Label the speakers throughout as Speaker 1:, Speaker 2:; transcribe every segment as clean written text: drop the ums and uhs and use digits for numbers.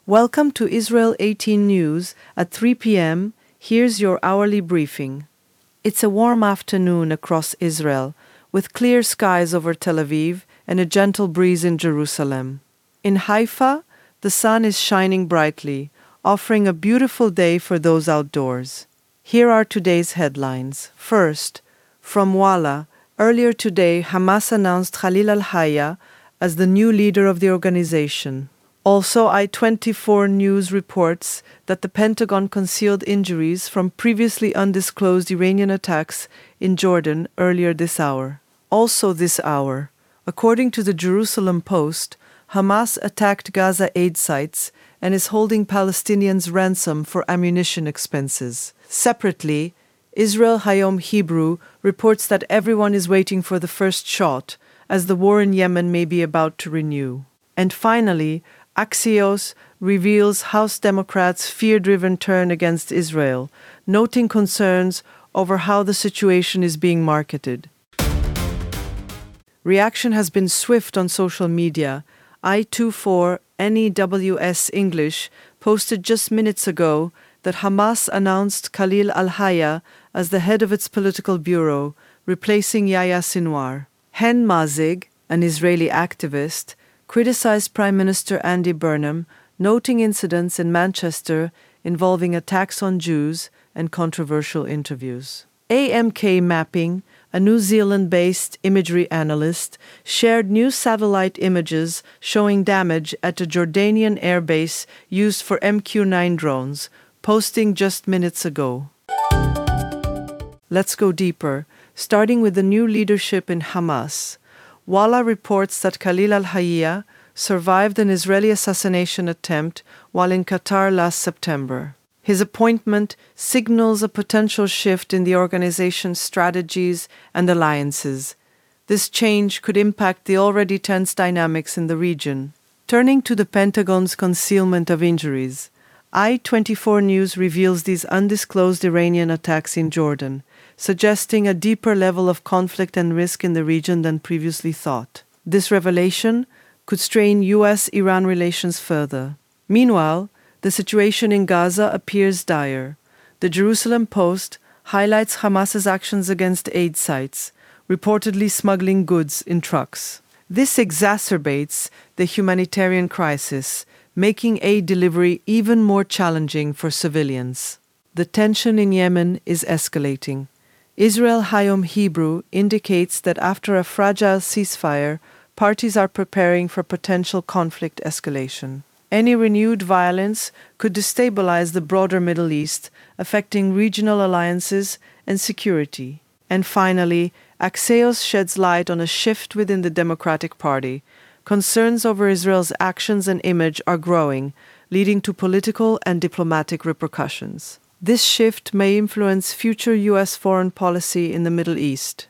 Speaker 1: Welcome to Israel 18 News at 3 p.m. Here's your hourly briefing. It's a warm afternoon across Israel, with clear skies over Tel Aviv and a gentle breeze in Jerusalem. In Haifa, the sun is shining brightly, offering a beautiful day for those outdoors. Here are today's headlines. First, from Walla, earlier today, Hamas announced Khalil al-Hayya as the new leader of the organization. Also, I-24 News reports that the Pentagon concealed injuries from previously undisclosed Iranian attacks in Jordan earlier this hour. Also this hour, according to the Jerusalem Post, Hamas attacked Gaza aid sites and is holding Palestinians ransom for ammunition expenses. Separately, Israel Hayom Hebrew reports that everyone is waiting for the first shot, as the war in Yemen may be about to renew. And finally, Axios reveals House Democrats' fear-driven turn against Israel, noting concerns over how the situation is being marketed. Reaction has been swift on social media. I24 NEWS English posted just minutes ago that Hamas announced Khalil al-Hayya as the head of its political bureau, replacing Yahya Sinwar. Hen Mazig, an Israeli activist, criticized Prime Minister Andy Burnham, noting incidents in Manchester involving attacks on Jews and controversial interviews. AMK Mapping, a New Zealand-based imagery analyst, shared new satellite images showing damage at a Jordanian airbase used for MQ-9 drones, posting just minutes ago. Let's go deeper, starting with the new leadership in Hamas. Walla reports that Khalil al-Hayya survived an Israeli assassination attempt while in Qatar last September. His appointment signals a potential shift in the organization's strategies and alliances. This change could impact the already tense dynamics in the region. Turning to the Pentagon's concealment of injuries, I24 News reveals these undisclosed Iranian attacks in Jordan, suggesting a deeper level of conflict and risk in the region than previously thought. This revelation could strain U.S.-Iran relations further. Meanwhile, the situation in Gaza appears dire. The Jerusalem Post highlights Hamas's actions against aid sites, reportedly smuggling goods in trucks. This exacerbates the humanitarian crisis, making aid delivery even more challenging for civilians. The tension in Yemen is escalating. Israel Hayom Hebrew indicates that after a fragile ceasefire, parties are preparing for potential conflict escalation. Any renewed violence could destabilize the broader Middle East, affecting regional alliances and security. And finally, Axios sheds light on a shift within the Democratic Party. Concerns over Israel's actions and image are growing, leading to political and diplomatic repercussions. This shift may influence future U.S. foreign policy in the Middle East.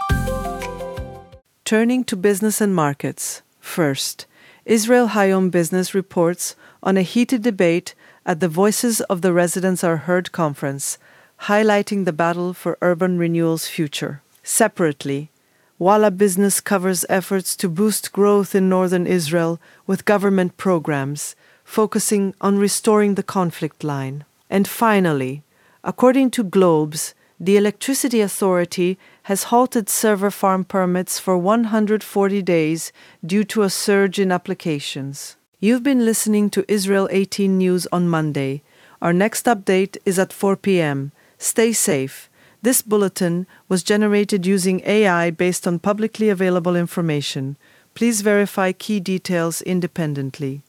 Speaker 1: Turning to business and markets. First, Israel Hayom Business reports on a heated debate at the Voices of the Residents Are Heard conference, highlighting the battle for urban renewal's future. Separately, Walla Business covers efforts to boost growth in northern Israel with government programs, focusing on restoring the conflict line. And finally, according to Globes, the Electricity Authority has halted server farm permits for 140 days due to a surge in applications. You've been listening to Israel 18 News on Monday. Our next update is at 4 p.m. Stay safe. This bulletin was generated using AI based on publicly available information. Please verify key details independently.